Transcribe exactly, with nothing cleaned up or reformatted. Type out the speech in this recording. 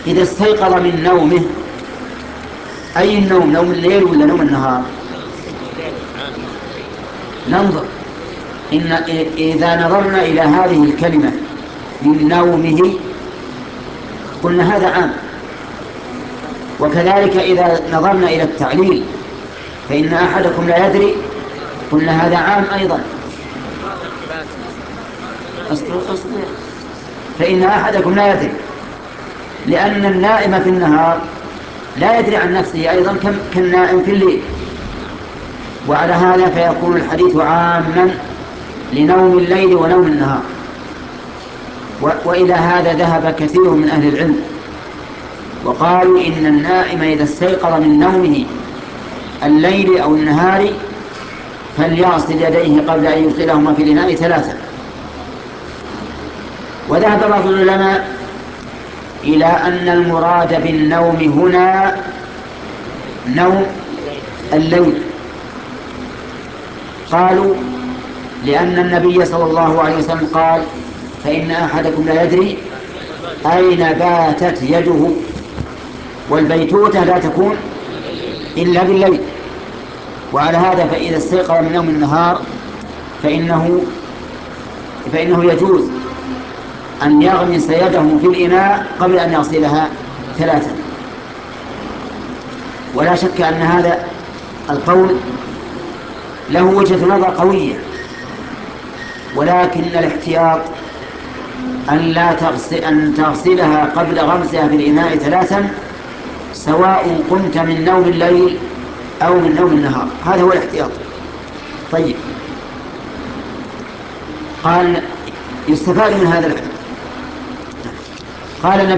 إذا استيقظ من نومه، أي النوم؟ نوم الليل ولا نوم النهار؟ ننظر. إن إذا نظرنا إلى هذه الكلمة من نومه قلنا هذا عام، وكذلك إذا نظرنا إلى التعليل فإن أحدكم لا يدري قلنا هذا عام أيضا. فإن أحدكم لا يدري، لأن النائم في النهار لا يدري عن نفسه أيضا كالنائم في الليل. وعلى هذا فيكون الحديث عاما لنوم الليل ونوم النهار. وإلى هذا ذهب كثير من أهل العلم وقالوا إن النائم إذا استيقظ من نومه الليل أو النهار فليغسل يديه قبل أن يدخلهما في الإناء ثلاثة. وذهب بعض العلماء إلى أن المراد بالنوم هنا نوم الليل، قالوا لأن النبي صلى الله عليه وسلم قال فإن أحدكم لا يدري أين باتت يده، والبيتوتة لا تكون إلا بالليل. وعلى هذا فإذا استيقظ من نوم النهار فإنه, فإنه يجوز أن يغمس يده في الإناء قبل أن يغسلها ثلاثا. ولا شك أن هذا القول له وجهة نظر قوية، ولكن الاحتياط أن لا تغسل أن تغسلها قبل غمسها في الإناء ثلاثا سواء قمت من نوم الليل أو من نوم النهار، هذا هو الاحتياط. طيب، قال يستفاد من هذا الحديث، قال النبي